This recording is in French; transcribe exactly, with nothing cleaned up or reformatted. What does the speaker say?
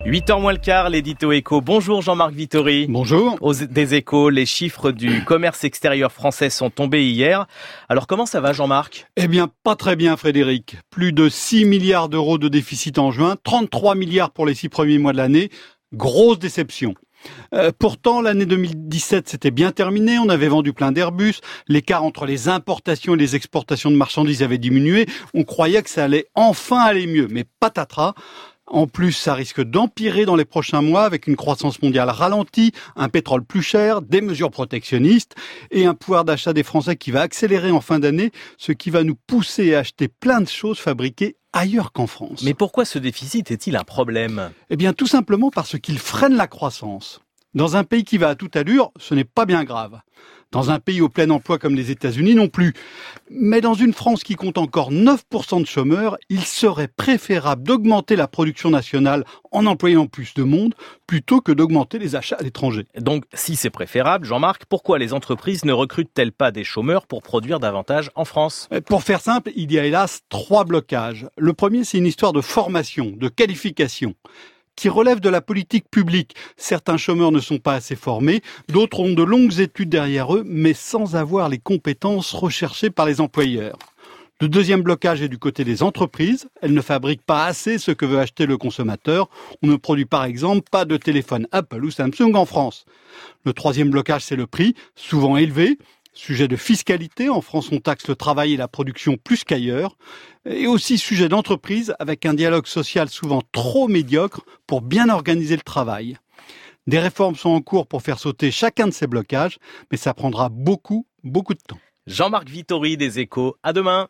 huit heures moins le quart, l'édito Éco. Bonjour Jean-Marc Vittori. Bonjour. Aux des Échos, les chiffres du commerce extérieur français sont tombés hier. Alors comment ça va Jean-Marc ? Eh bien, pas très bien Frédéric. Plus de six milliards d'euros de déficit en juin, trente-trois milliards pour les six premiers mois de l'année. Grosse déception. Euh, pourtant, l'année deux mille dix-sept, c'était bien terminé. On avait vendu plein d'Airbus. L'écart entre les importations et les exportations de marchandises avait diminué. On croyait que ça allait enfin aller mieux. Mais patatras. En plus, ça risque d'empirer dans les prochains mois avec une croissance mondiale ralentie, un pétrole plus cher, des mesures protectionnistes et un pouvoir d'achat des Français qui va accélérer en fin d'année, ce qui va nous pousser à acheter plein de choses fabriquées ailleurs qu'en France. Mais pourquoi ce déficit est-il un problème ? Eh bien, tout simplement parce qu'il freine la croissance. Dans un pays qui va à toute allure, ce n'est pas bien grave. Dans un pays au plein emploi comme les États-Unis non plus. Mais dans une France qui compte encore neuf pour cent de chômeurs, il serait préférable d'augmenter la production nationale en employant plus de monde plutôt que d'augmenter les achats à l'étranger. Donc, si c'est préférable, Jean-Marc, pourquoi les entreprises ne recrutent-elles pas des chômeurs pour produire davantage en France ? Pour faire simple, il y a hélas trois blocages. Le premier, c'est une histoire de formation, de qualification, qui relève de la politique publique. Certains chômeurs ne sont pas assez formés, d'autres ont de longues études derrière eux, mais sans avoir les compétences recherchées par les employeurs. Le deuxième blocage est du côté des entreprises. Elles ne fabriquent pas assez ce que veut acheter le consommateur. On ne produit par exemple pas de téléphone Apple ou Samsung en France. Le troisième blocage, c'est le prix, souvent élevé. Sujet de fiscalité, en France on taxe le travail et la production plus qu'ailleurs. Et aussi sujet d'entreprise, avec un dialogue social souvent trop médiocre pour bien organiser le travail. Des réformes sont en cours pour faire sauter chacun de ces blocages, mais ça prendra beaucoup, beaucoup de temps. Jean-Marc Vittori des Échos, à demain.